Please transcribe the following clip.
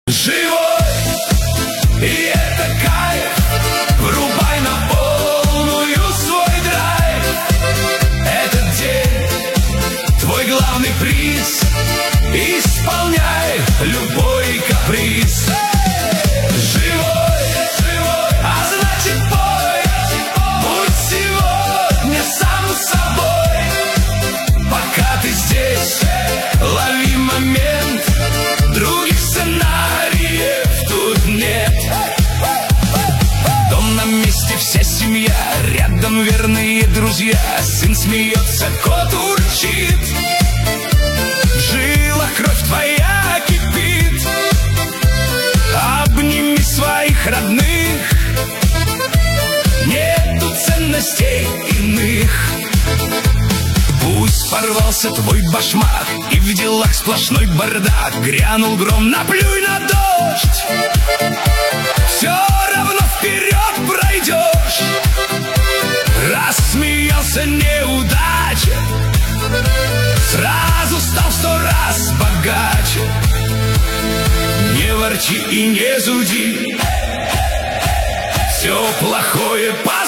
Живой, и это кайф. Врубай на полную свой драйв. Этот день твой главный приз. Исполняй любой каприз. Живой, а значит пой. Будь сегодня сам собой. Пока ты здесь, лови момент. Других сценариев тут нет. Дом на месте, вся семья, рядом верные друзья. Сын смеется, кот урчит. В жилах кровь твоя кипит. Обними своих родных. Нету ценностей иных. Пусть порвался твой башмак, и в делах сплошной бардак. Грянул гром, наплюй на дождь. Все равно вперед пройдешь. Рассмеялся неудача, сразу стал в 100 раз богаче. Не ворчи и не зуди. Все плохое